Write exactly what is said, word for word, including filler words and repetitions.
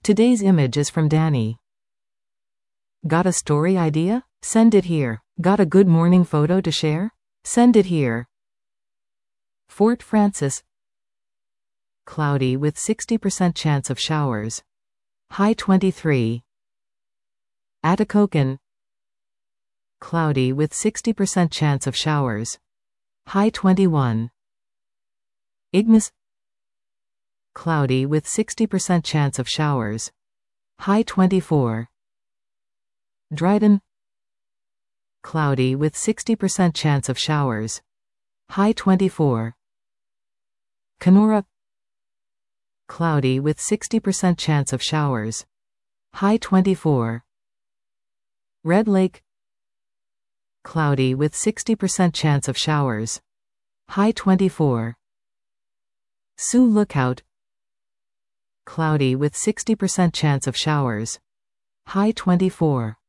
Today's image is from Danny. Got a story idea? Send it here. Got a good morning photo to share? Send it here. Fort Frances. Cloudy with sixty percent chance of showers. High twenty-three. Atikokan. Cloudy with sixty percent chance of showers. High twenty-one. Ignis. Cloudy with sixty percent chance of showers. High twenty-four. Dryden. Cloudy with sixty percent chance of showers. High twenty-four. Kenora. Cloudy with sixty percent chance of showers. High twenty-four. Red Lake. Cloudy with sixty percent chance of showers. High twenty-four. Sioux Lookout. Cloudy with sixty percent chance of showers. High twenty-four.